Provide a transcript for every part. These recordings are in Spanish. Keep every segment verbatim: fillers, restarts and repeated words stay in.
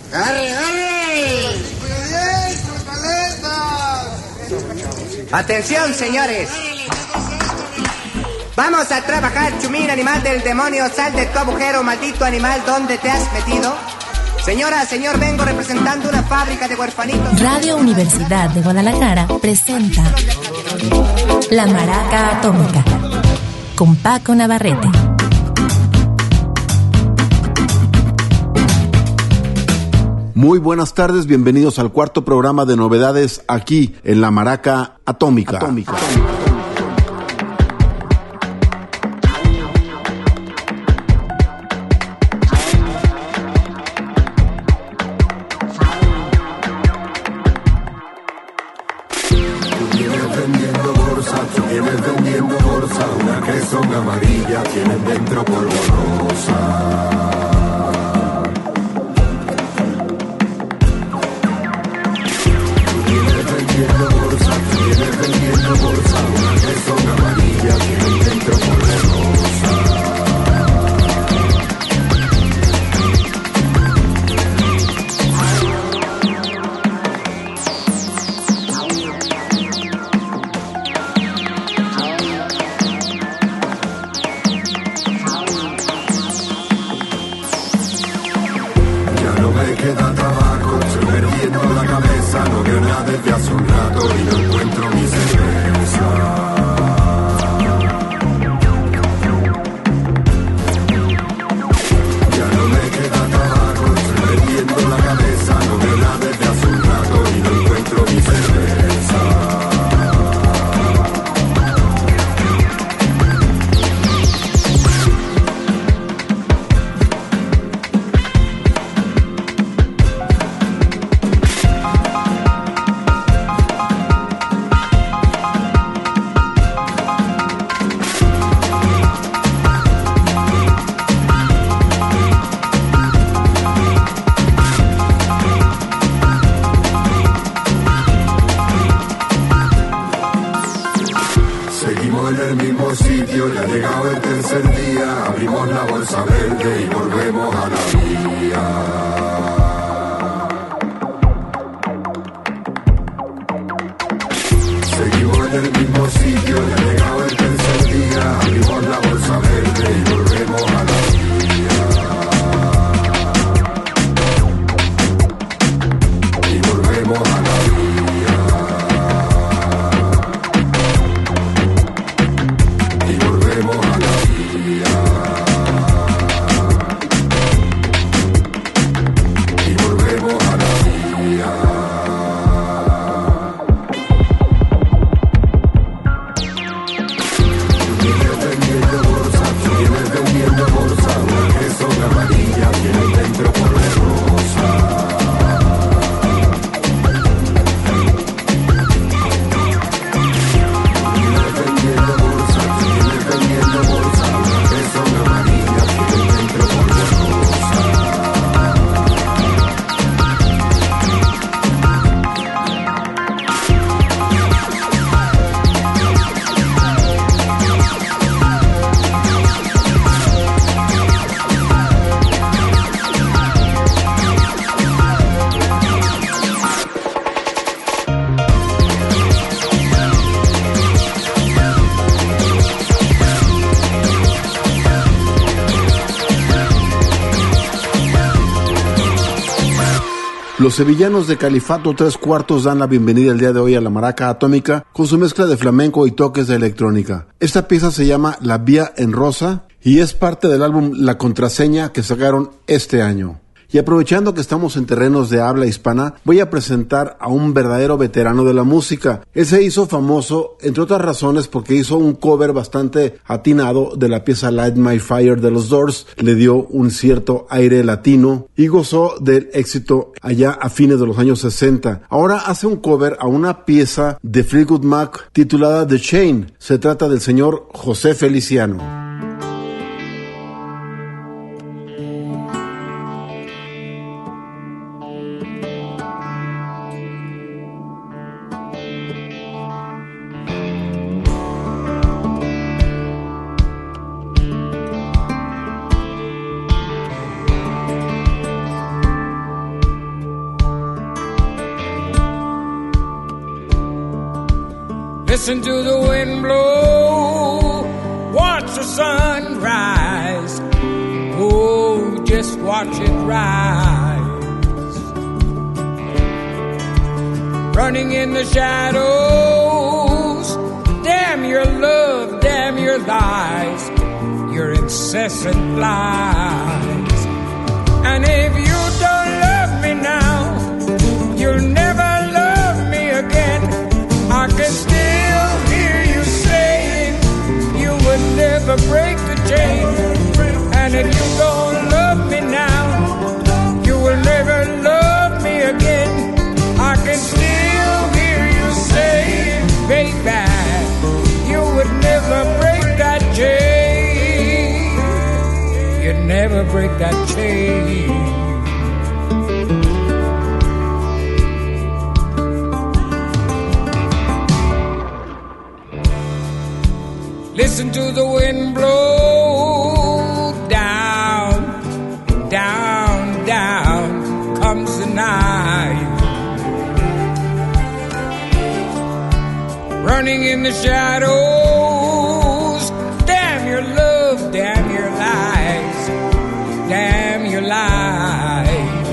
¡Arre, arre! Atención, señores. Vamos a trabajar, chumín, animal del demonio. Sal de tu agujero, maldito animal, ¿dónde te has metido? Señora, señor, vengo representando una fábrica de huerfanitos. Radio Universidad de Guadalajara presenta La Maraca Atómica con Paco Navarrete. Muy buenas tardes, bienvenidos al cuarto programa de novedades aquí en La Maraca Atómica. Atómica. Amarilla tienen dentro polvo rosa. Vienes vendiendo bolsa, vienes vendiendo bolsa, una que son amarillas tienen dentro polvo rosa. Queda tabaco, estoy perdiendo la cabeza, no veo nada desde hace un rato y no encuentro mi cerveza. Ya no me queda tabaco, estoy perdiendo la cabeza, no veo nada desde hace un rato y no encuentro mi cerveza. Ya ha llegado el tercer día, abrimos la bolsa verde y volvemos a la vía. Seguimos en el mismo sitio, ya ha llegado el tercer día, abrimos la bolsa verde y volvemos a la vía. Y volvemos a la vía. Y volvemos a la vía. Y volvemos a la vía. Vienes vendiendo bolsa, vienes vendiendo bolsa, una que son amarillas, tienen dentro polvo rosa. Los sevillanos de Califato Tres Cuartos dan la bienvenida el día de hoy a la Maraca Atómica con su mezcla de flamenco y toques de electrónica. Esta pieza se llama La Vía en Rosa y es parte del álbum La Contraseña que sacaron este año. Y aprovechando que estamos en terrenos de habla hispana, voy a presentar a un verdadero veterano de la música. Él se hizo famoso, entre otras razones, porque hizo un cover bastante atinado de la pieza Light My Fire de los Doors, le dio un cierto aire latino y gozó del éxito allá a fines de los años sesenta. Ahora hace un cover a una pieza de Fleetwood Mac titulada The Chain. Se trata del señor José Feliciano. Listen to the wind blow, watch the sun rise. Oh, just watch it rise. Running in the shadows, damn your love, damn your lies, your incessant lies. And if you don't love me now, you'll never love me again. I can still hear you saying you would never break the chain. And if you don't love me now, you will never love me again. I can still hear you saying, baby, you would never break that chain. You'd never break that chain. Listen to the wind blow, down, down, down comes the night. Running in the shadows, damn your love, damn your lies, damn your lies.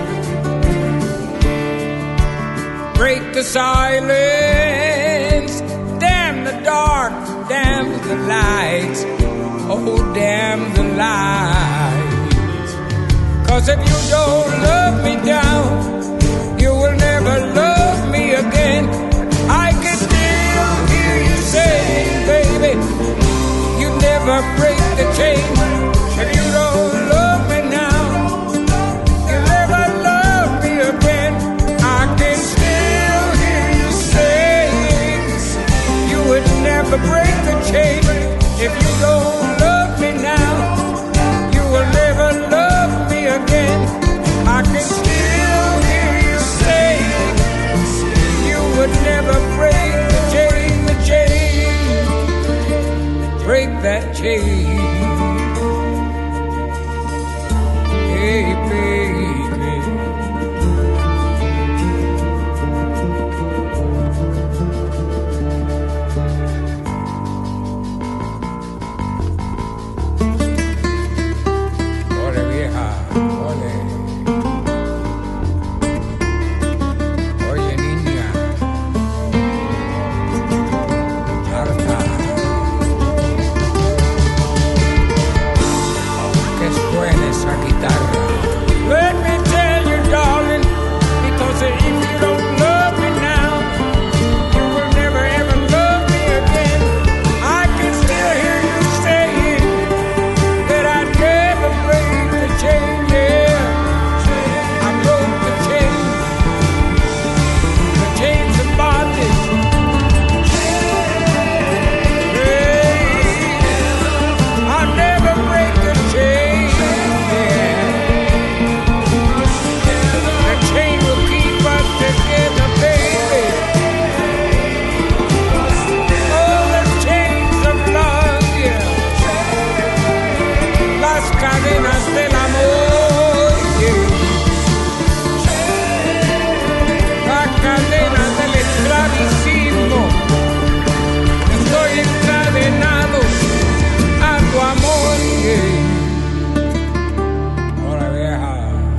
Break the silence, damn the dark, damn the lights, oh damn the lights. Cause if you don't love me down, you will never love me again. I can still hear you saying, baby, you never break the chain. If you don't love me now, you'll never love me again. I can still hear you saying you would never break the chain. If you don't love me now, you will never love me again. I can still hear you saying you would never break the chain, the chain, break that chain. Hey, baby. Let me tell you, darling, because if you don't love me now, you will never ever love me again. I can still hear you saying that I'd never break the chain, yeah. I broke the chain, the chains of bondage. Hey, I'll never break the chain. Cadenas del amor, yeah. Las cadenas del esclavicismo. Estoy encadenado a tu amor, yeah. Hola, vieja.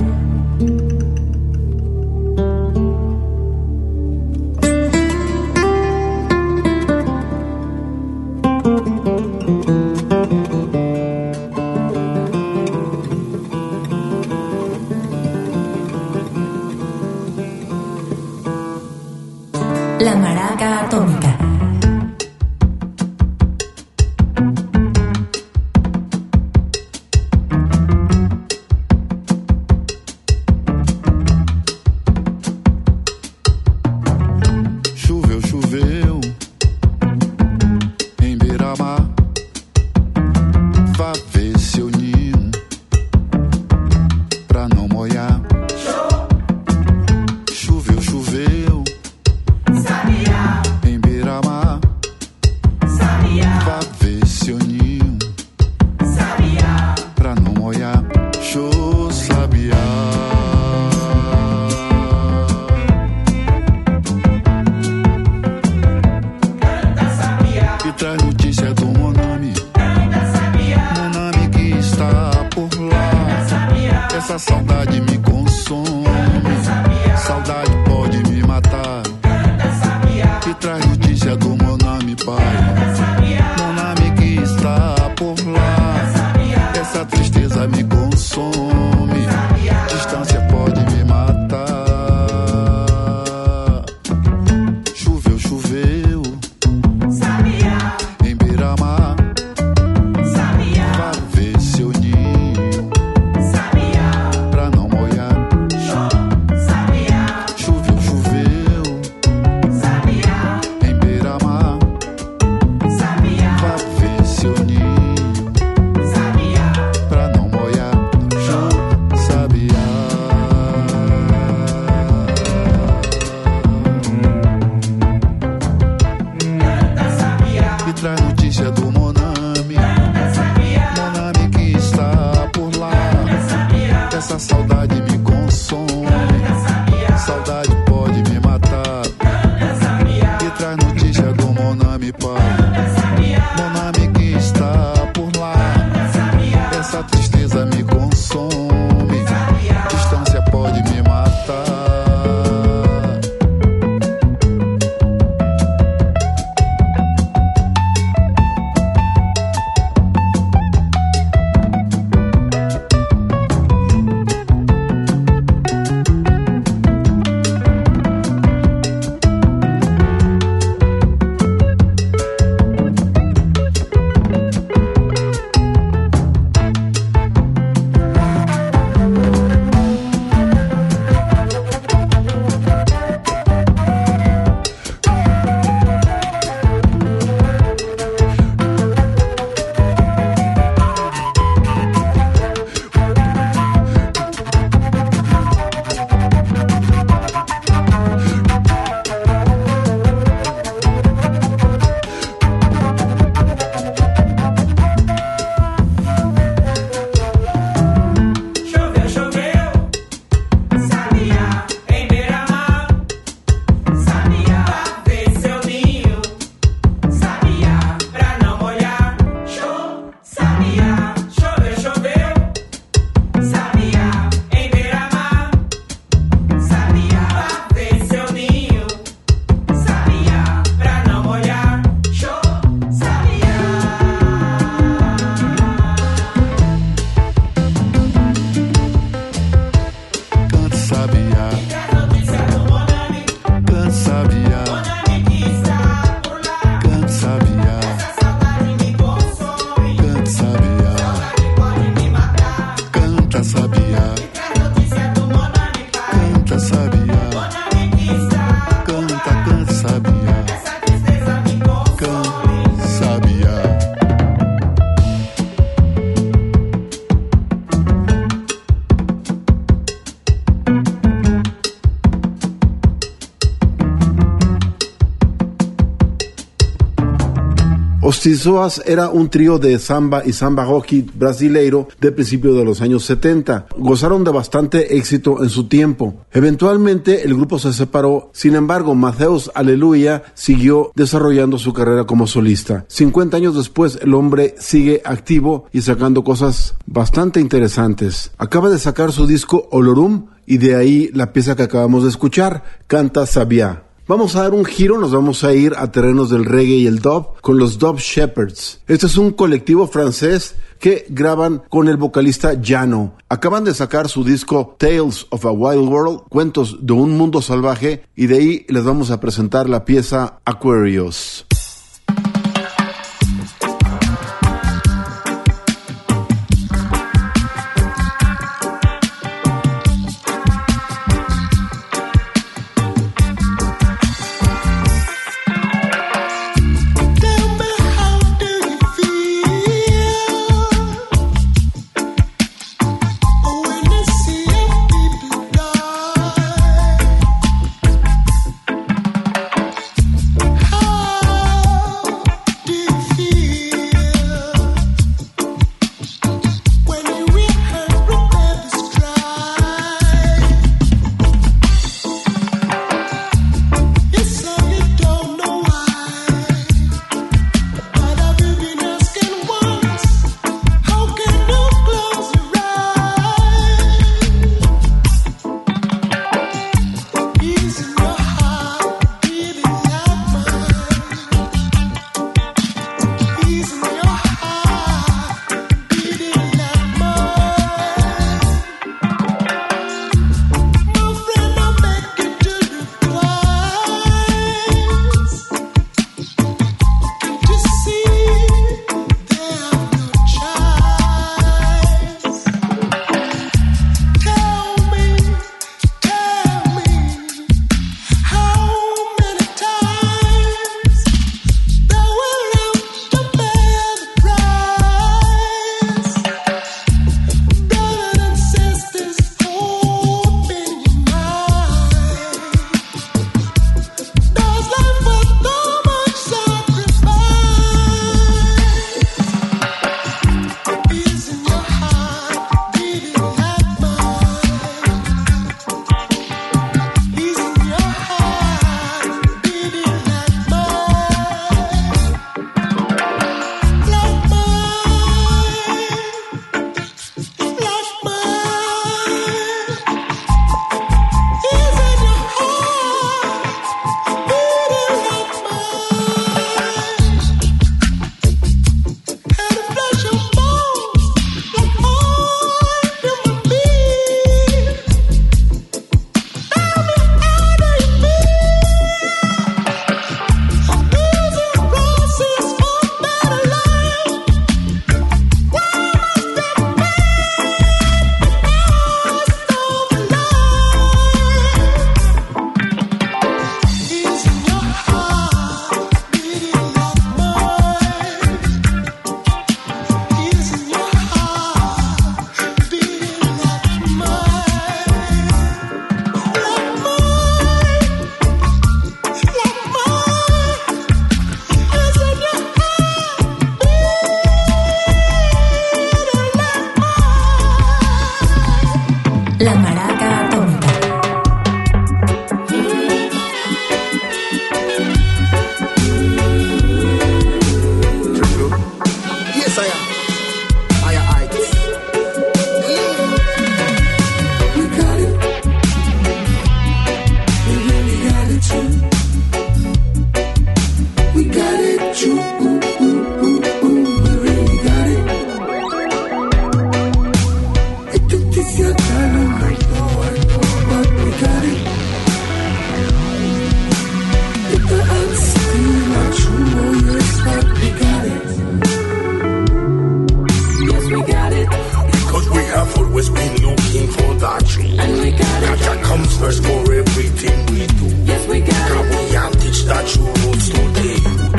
La Maraca Atómica. Choveu, choveu em Beira-Mar. Vá ver seu ninho pra não molhar. Choveu, choveu em Beira-Mar. sabia. Canta sabia. Canta sabia. Canta sabia. Canta sabia. Canta sabia. Canta, canta sabia. Canta sabia. Os Tizoas era un trío de samba y samba rock brasileiro de principios de los años setenta. Gozaron de bastante éxito en su tiempo. Eventualmente el grupo se separó, sin embargo Mateus Aleluya siguió desarrollando su carrera como solista. cincuenta años después el hombre sigue activo y sacando cosas bastante interesantes. Acaba de sacar su disco Olorum y de ahí la pieza que acabamos de escuchar, Canta Sabia. Vamos a dar un giro, nos vamos a ir a terrenos del reggae y el dub con los Dub Shepherds. Este es un colectivo francés que graban con el vocalista Jano. Acaban de sacar su disco Tales of a Wild World, Cuentos de un Mundo Salvaje, y de ahí les vamos a presentar la pieza Aquarius. Oh first for everything we do. Yes, we got it. Can we have teach that true roots to the youth?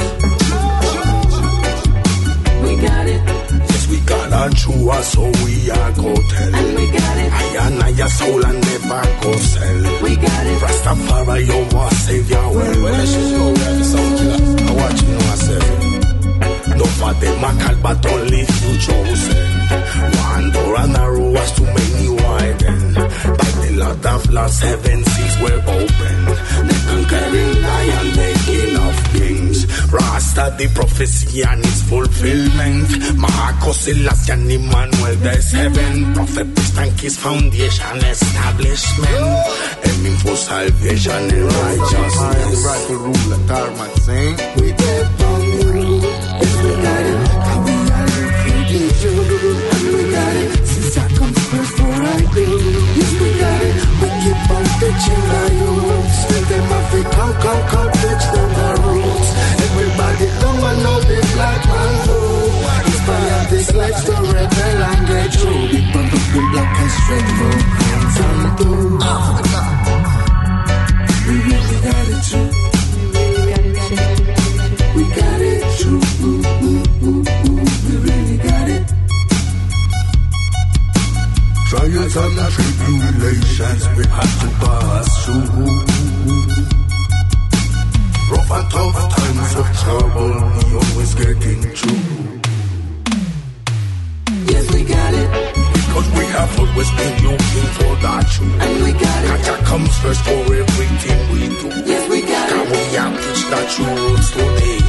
We got it. Yes, we got our true us, so we are go tell. And we got it. I and I your soul and never go sell. We got it. Rastafari, your war savior. Well, well, let's just go. We have the sound killer. I watch you know myself. No for them, I call, but only you chosen. One door and a row was too many widen. But the lot of lost heaven seats were open. The conquering lion, the king of kings. Rasta, the prophecy and its fulfillment. Marcos, Selassie and Emmanuel, there's heaven. Prophet, priest and his foundation establishment. Aiming for salvation and righteousness. Right to rule the tarmac, saying We depend on you. Yes, we got it. And we are looking to you. And we got it. Since I come first for I be. Yes, we got it. We keep on touching our youths. With them off we come, come, come, touch down the roots. Everybody come and know the black man go. Inspire this life to rebel and get true. Big bump of the black and straight for hands and toes. We really got it too. We got it true. Ooh, ooh, ooh, ooh. We really got it. Trials and tribulations we have to pass through. Rough and tough times of trouble, we always getting through. Yes, we got it. Because we have always been looking for that truth. And we got it. That comes first for everything we do. Yes, we got Can it. we have teach that true roots to the youth?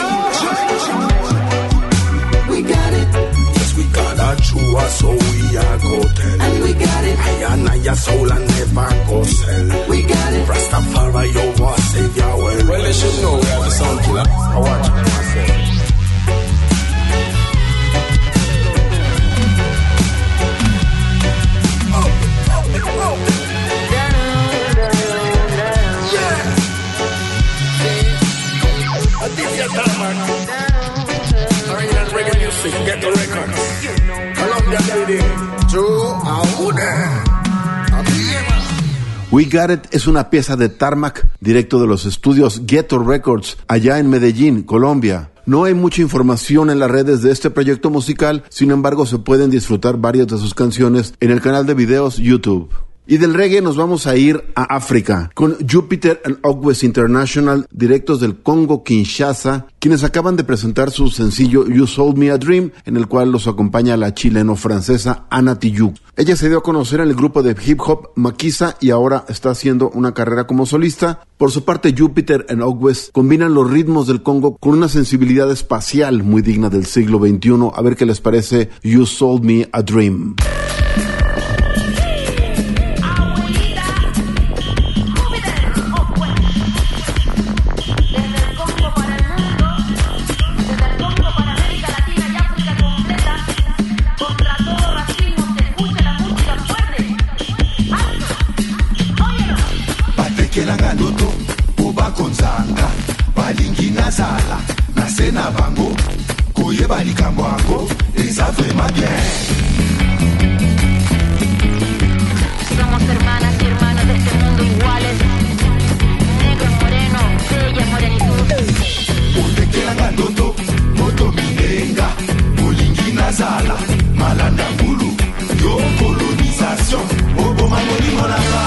We got it. Yes, we got our true us, so we are go tell. And we got it. I and I your soul and never go sell. We got it. Rastafari, your war savior. Well, well, they should know we have the sound killer. I watch it myself. Get the records. Colombia lady. True, We Got It es una pieza de Tarmac, directo de los estudios Ghetto Records, allá en Medellín, Colombia. No hay mucha información en las redes de este proyecto musical, sin embargo se pueden disfrutar varias de sus canciones en el canal de videos YouTube. Y del reggae nos vamos a ir a África, con Jupiter and Ogwes International, directos del Congo Kinshasa, quienes acaban de presentar su sencillo You Sold Me a Dream, en el cual los acompaña la chileno-francesa Anna Tijoux. Ella se dio a conocer en el grupo de hip hop Maquisa y ahora está haciendo una carrera como solista. Por su parte, Jupiter and Ogwes combinan los ritmos del Congo con una sensibilidad espacial muy digna del siglo veintiuno. A ver qué les parece You Sold Me a Dream. Nasena bango, koye balikambo ango, et ça vraiment bien. Somos hermanas y hermanos de este mundo iguales. Negro, moreno, bella morenitud. Otekela ngandoto, moto minenga, bolingi nazala, malanda mbulu, yo colonisation, oboma molimo nanga.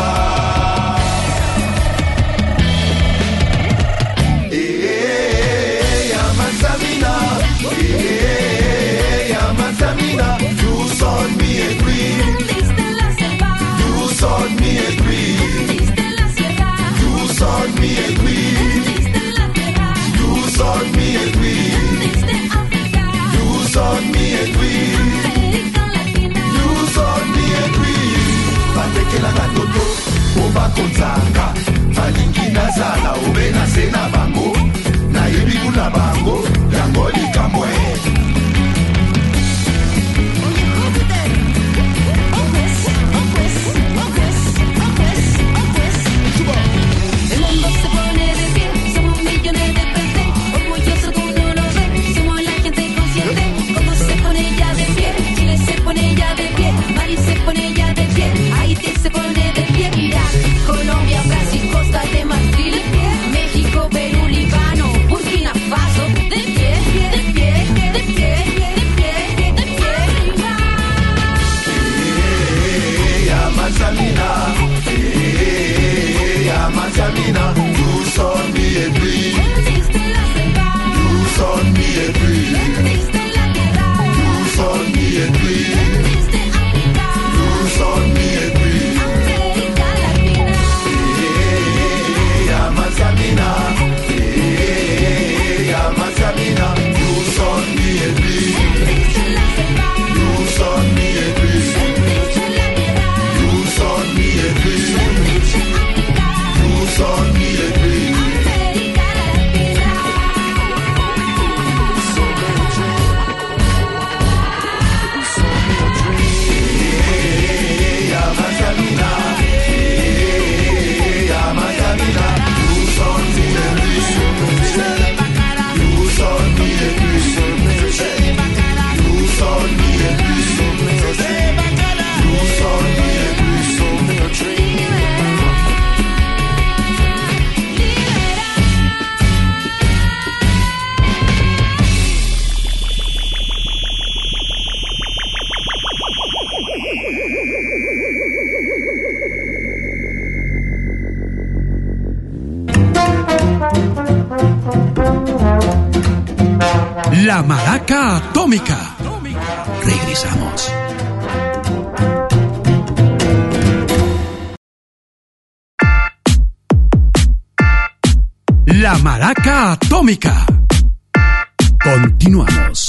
Konzanga balingi nazala obena sena bango na yebi kuna bango yango likamwe. El mundo se pone de pie, somos millones de peces, orgullosos como uno lo ve, somos la gente consciente, como se pone ya de pie, Chile se pone ya de pie, Mali se pone ya de pie, Haití se pone de pie, mira. La Maraca Atómica. Regresamos. La Maraca Atómica. Continuamos.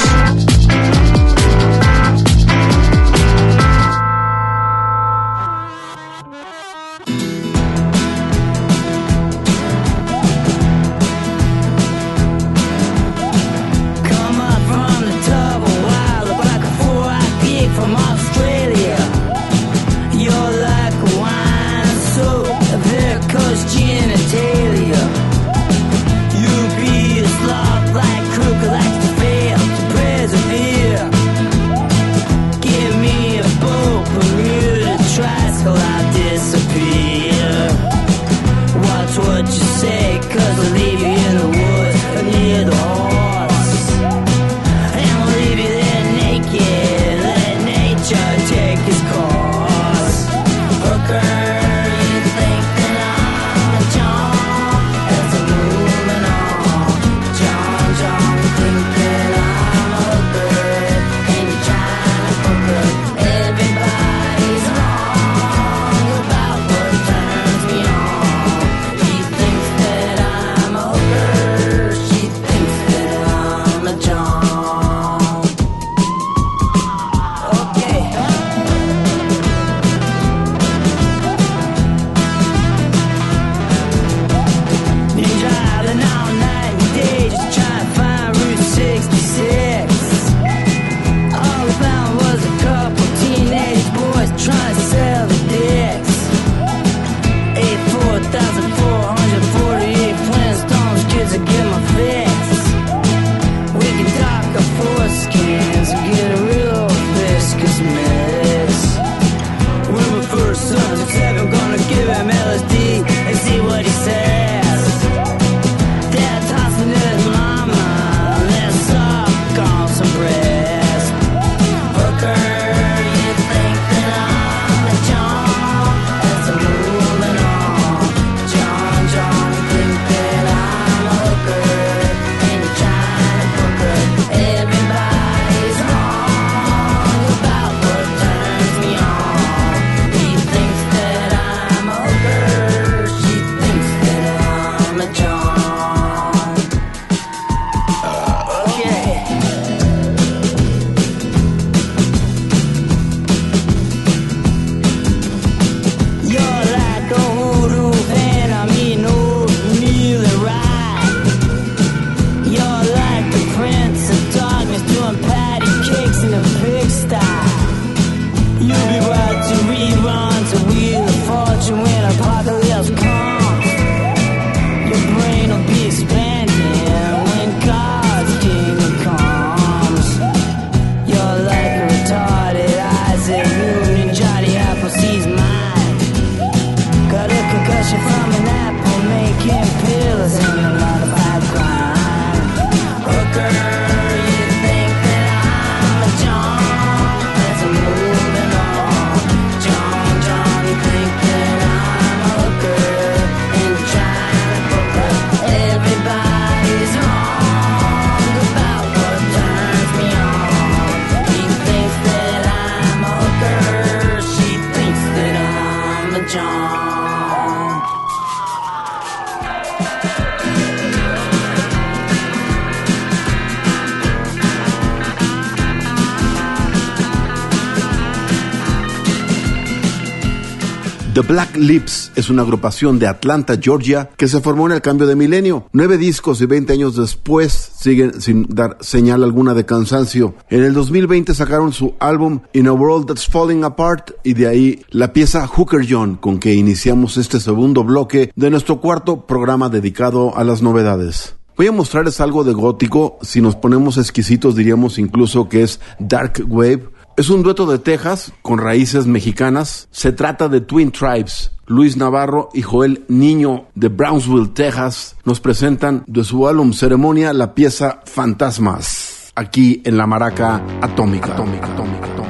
The Black Lips es una agrupación de Atlanta, Georgia, que se formó en el cambio de milenio. Nueve discos y veinte años después siguen sin dar señal alguna de cansancio. En el dos mil veinte sacaron su álbum In a World That's Falling Apart y de ahí la pieza Hooker John, con que iniciamos este segundo bloque de nuestro cuarto programa dedicado a las novedades. Voy a mostrarles algo de gótico. Si nos ponemos exquisitos diríamos incluso que es Dark Wave. Es un dueto de Texas con raíces mexicanas. Se trata de Twin Tribes. Luis Navarro y Joel Niño de Brownsville, Texas, nos presentan de su álbum Ceremonia la pieza Fantasmas, aquí en la Maraca Atómica. Atómica, atómica, atómica.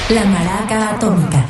La Maraca Atómica.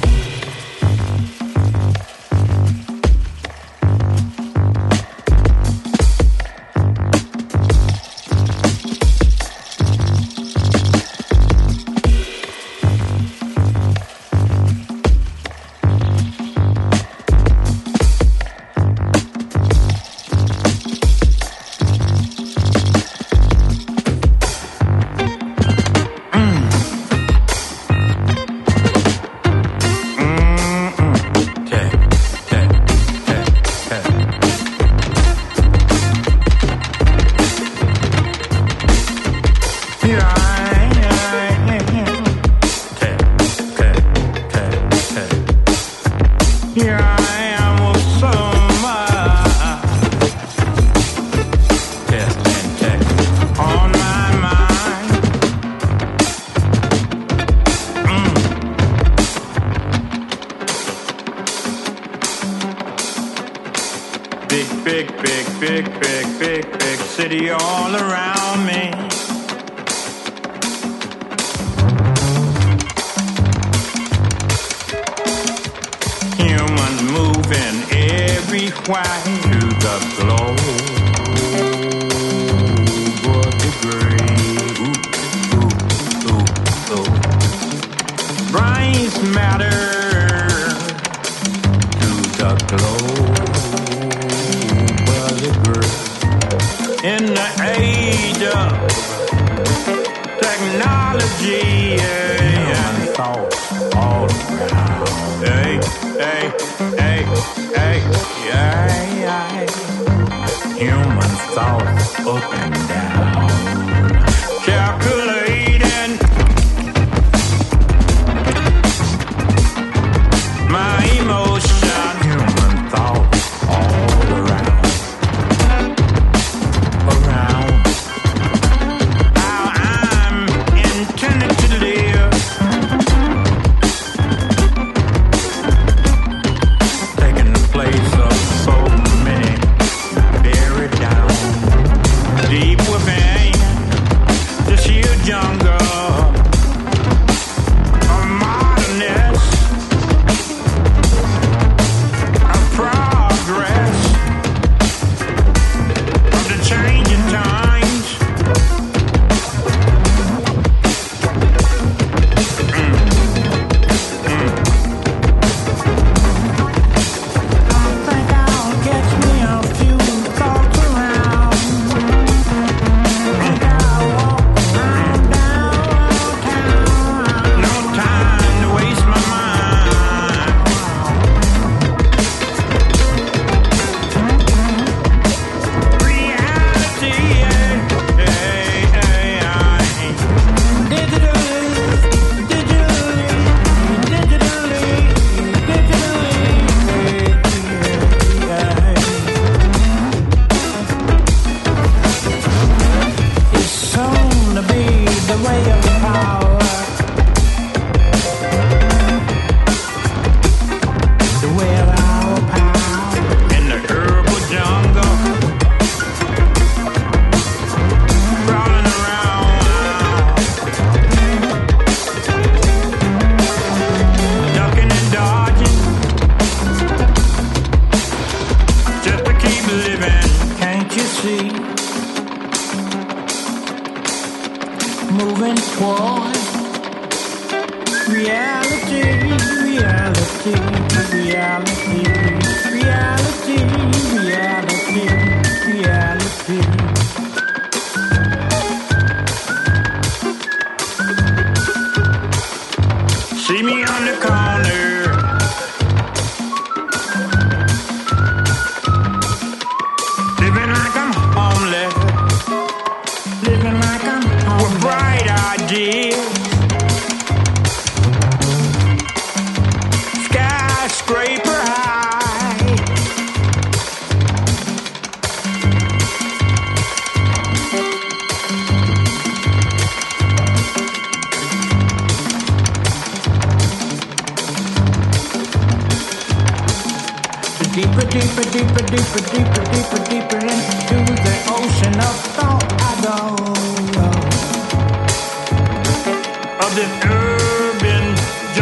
Deeper, deeper, deeper, deeper, deeper, deeper, deeper into the ocean of thought I go. Of this urban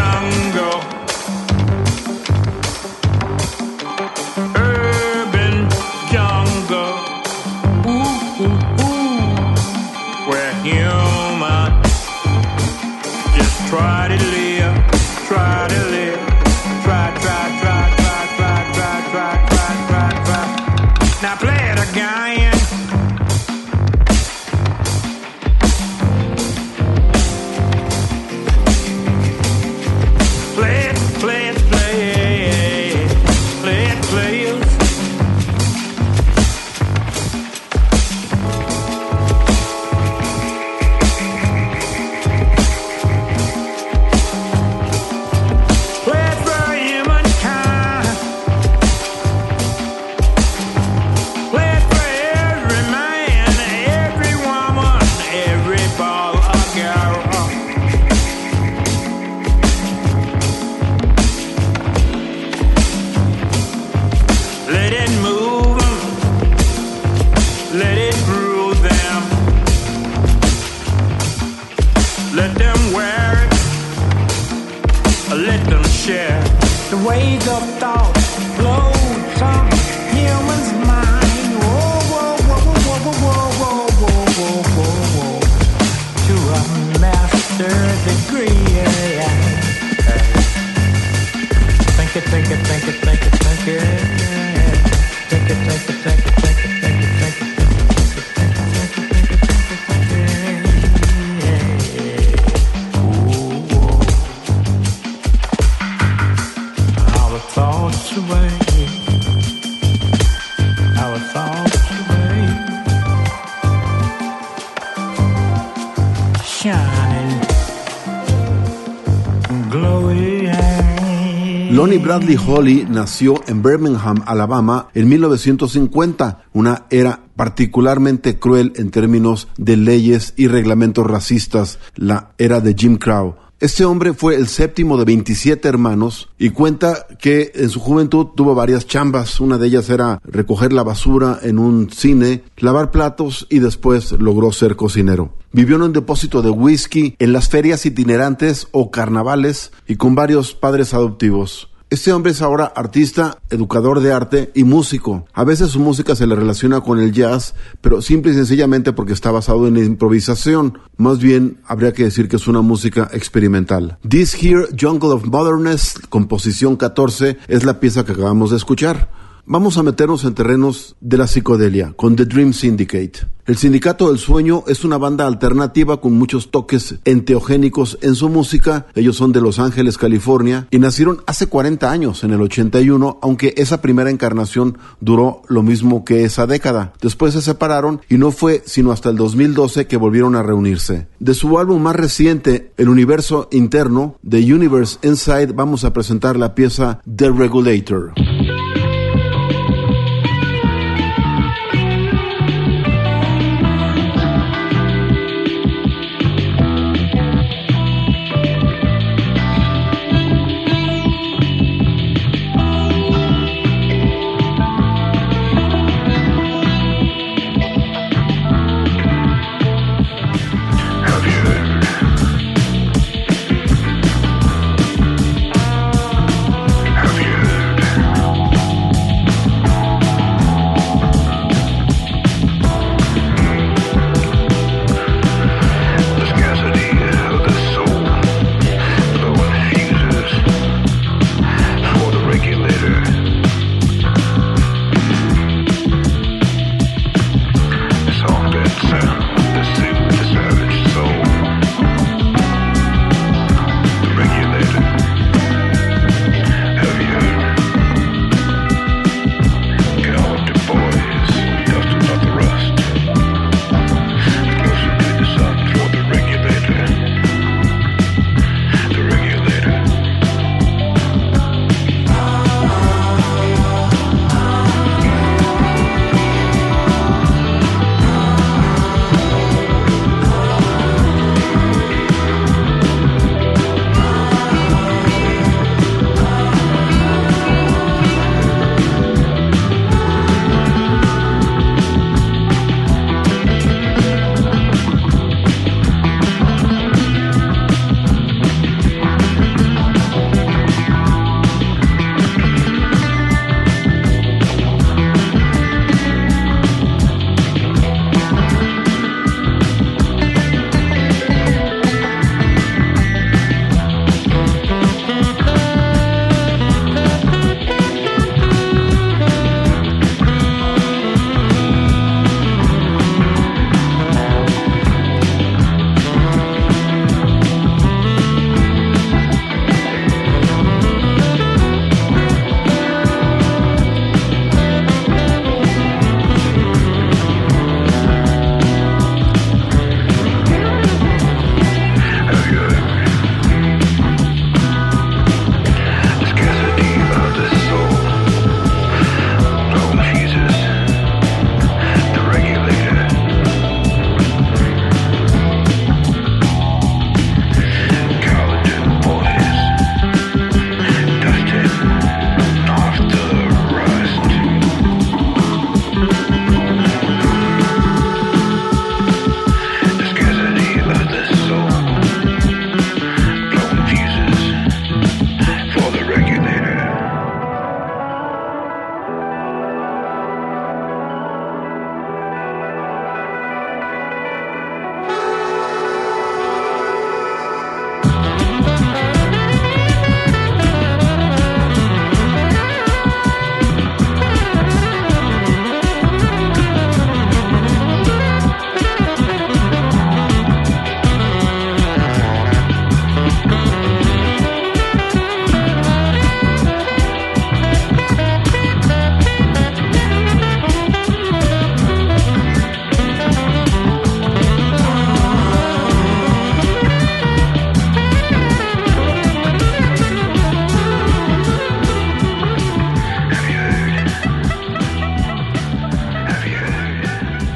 let them share the waves of thought, flow some human's mind. Whoa, whoa, whoa, whoa, whoa, whoa, whoa, whoa, whoa, whoa, to a master degree. Yeah. Think it, think it, think it, think it, think it. Think it, think it, think it, think it, think it, think it, think it, think it, think it, think it, think it, think it. Our thoughts away, our thoughts away, shining, glowing. Lonnie Bradley Holly nació en Birmingham, Alabama, en mil novecientos cincuenta, una era particularmente cruel en términos de leyes y reglamentos racistas, la era de Jim Crow. Este hombre fue el séptimo de veintisiete hermanos y cuenta que en su juventud tuvo varias chambas. Una de ellas era recoger la basura en un cine, lavar platos y después logró ser cocinero. Vivió en un depósito de whisky, en las ferias itinerantes o carnavales y con varios padres adoptivos. Este hombre es ahora artista, educador de arte y músico. A veces su música se le relaciona con el jazz, pero simple y sencillamente porque está basado en la improvisación. Más bien, habría que decir que es una música experimental. This Here Jungle of Modernness, composición catorce, es la pieza que acabamos de escuchar. Vamos a meternos en terrenos de la psicodelia con The Dream Syndicate. El Sindicato del Sueño es una banda alternativa con muchos toques enteogénicos en su música. Ellos son de Los Ángeles, California, y nacieron hace cuarenta años, en el ochenta y uno, aunque esa primera encarnación duró lo mismo que esa década. Después se separaron y no fue sino hasta el dos mil doce que volvieron a reunirse. De su álbum más reciente, El Universo Interno, The Universe Inside, vamos a presentar la pieza The Regulator. Have you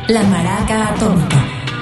La Maraca Atómica.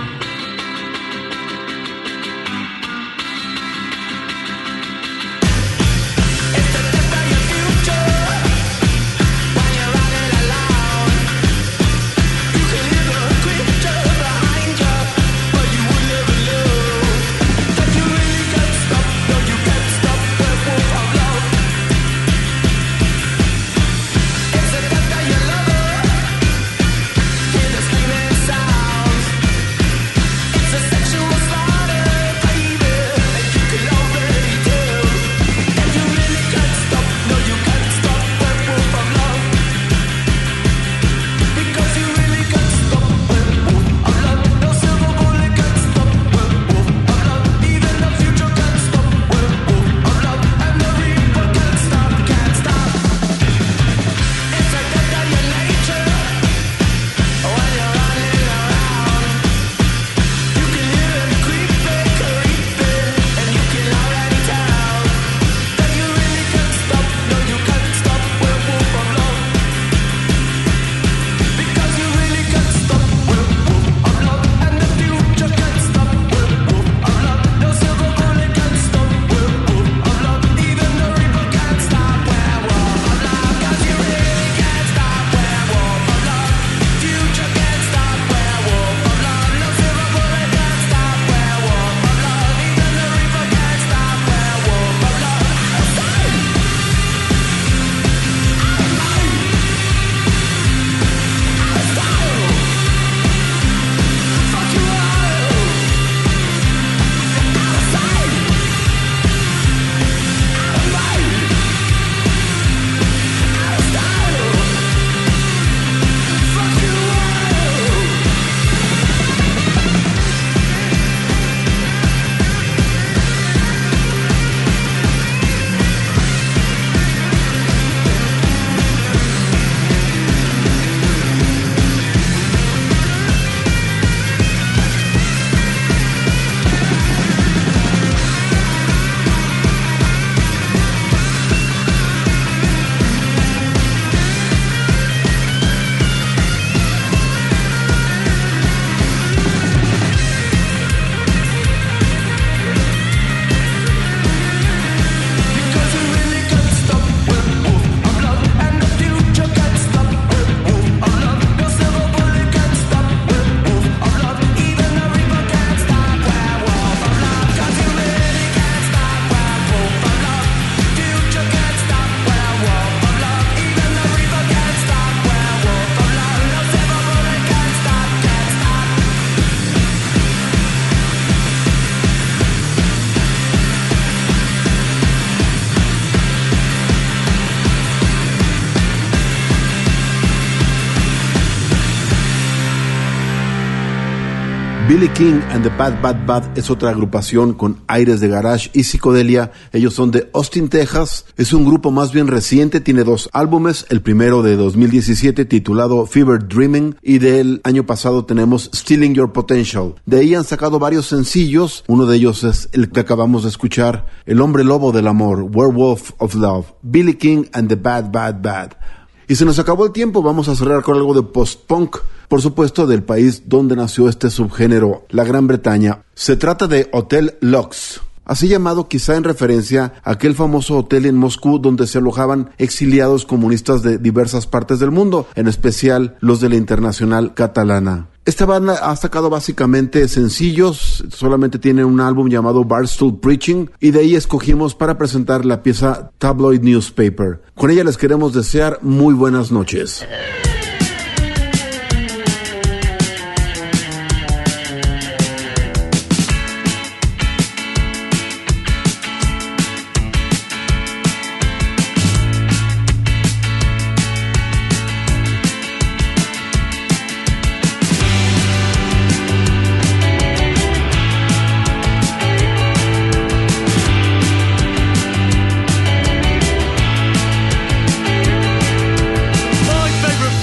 Billy King and the Bad Bad Bad es otra agrupación con aires de garage y psicodelia. Ellos son de Austin, Texas. Es un grupo más bien reciente, tiene dos álbumes, el primero de dos mil diecisiete titulado Fever Dreaming y del año pasado tenemos Stealing Your Potential. De ahí han sacado varios sencillos, uno de ellos es el que acabamos de escuchar, El Hombre Lobo del Amor, Werewolf of Love, Billy King and the Bad Bad Bad. Y se nos acabó el tiempo, vamos a cerrar con algo de post-punk, por supuesto del país donde nació este subgénero, la Gran Bretaña. Se trata de Hotel Lux, así llamado quizá en referencia a aquel famoso hotel en Moscú donde se alojaban exiliados comunistas de diversas partes del mundo, en especial los de la Internacional Catalana. Esta banda ha sacado básicamente sencillos, solamente tiene un álbum llamado Barstool Preaching y de ahí escogimos para presentar la pieza Tabloid Newspaper. Con ella les queremos desear muy buenas noches. My favourite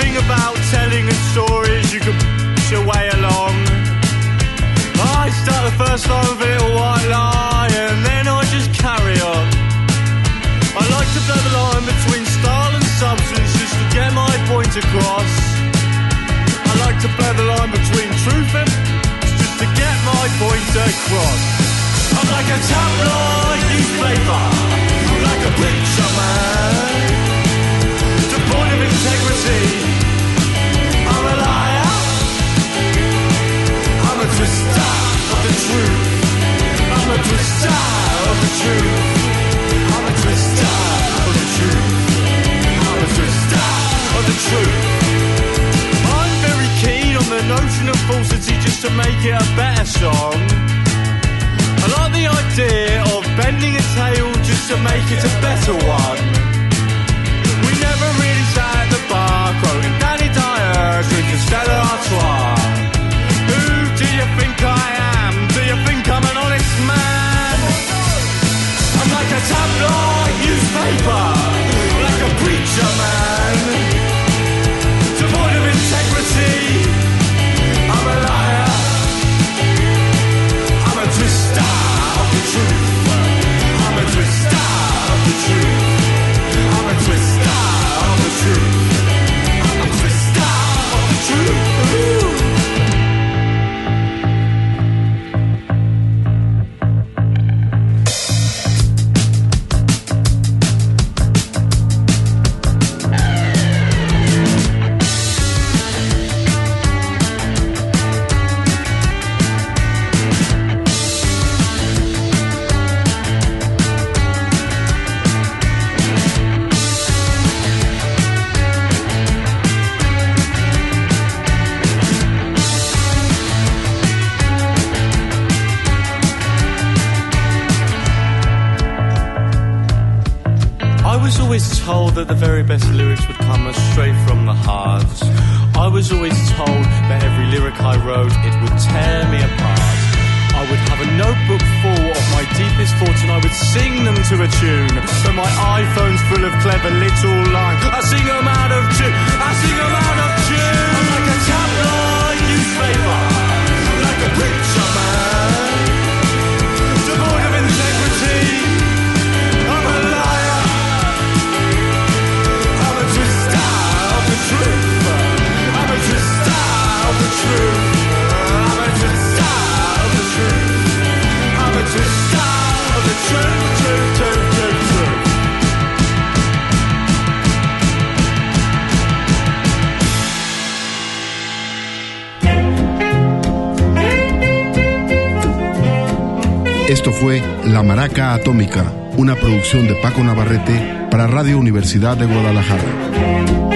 to blur the line between truth and just to get my point across. I'm like a tabloid newspaper, like a preacher man, devoid of integrity. I'm a liar, I'm a twister of the truth. I'm a twister of the truth. I'm a twister of the truth. I'm a twister of the truth. I'm very keen on the notion of falsity just to make it a better song. I like the idea of bending a tale just to make it a better one. We never really sat at the bar quoting Danny Dyer, drinking Stella Artois. Who do you think I am? Do you think I'm an honest man? I'm like a tabloid newspaper, like a preacher man, devoid of integrity. I'm a liar, I'm a twister of the truth. I'm a twister of the truth. I'm a twister of the truth. I'm a twister of the truth. Told that the very best lyrics would come straight from the heart. I was always told that every lyric I wrote, it would tear me apart. I would have a notebook full of my deepest thoughts and I would sing them to a tune. But my iPhone's full of clever little lines. I sing them out of tune. I sing them out of tune. I'm like a tabloid newspaper, like a preacher man, devoid of integrity. I'm a liar. I'm a twister of the truth. I'm a twister of the truth. I'm a twister of the truth, truth, truth, truth, truth. Esto fue La Maraca Atómica, una producción de Paco Navarrete para Radio Universidad de Guadalajara.